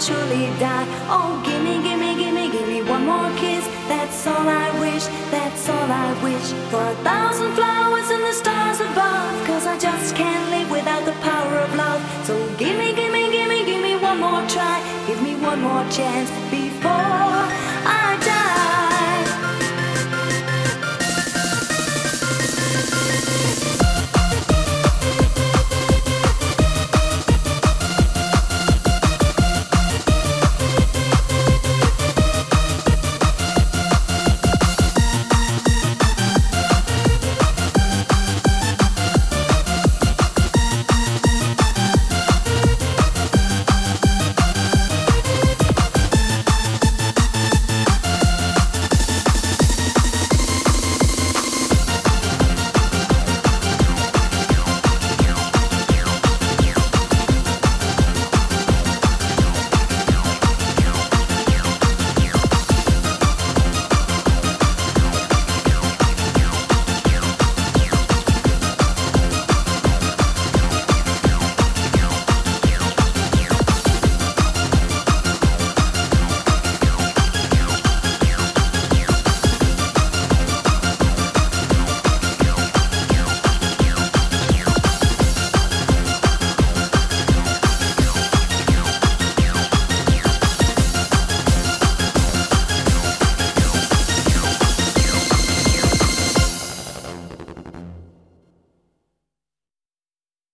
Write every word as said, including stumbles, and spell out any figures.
surely die. Oh, gimme, gimme, gimme, gimme one more kiss. That's all I wish, that's all I wish. For a thousand flowers and the stars above, cause I just can't live without the power of love. So gimme, gimme, gimme, gimme one more try. Give me one more chance before I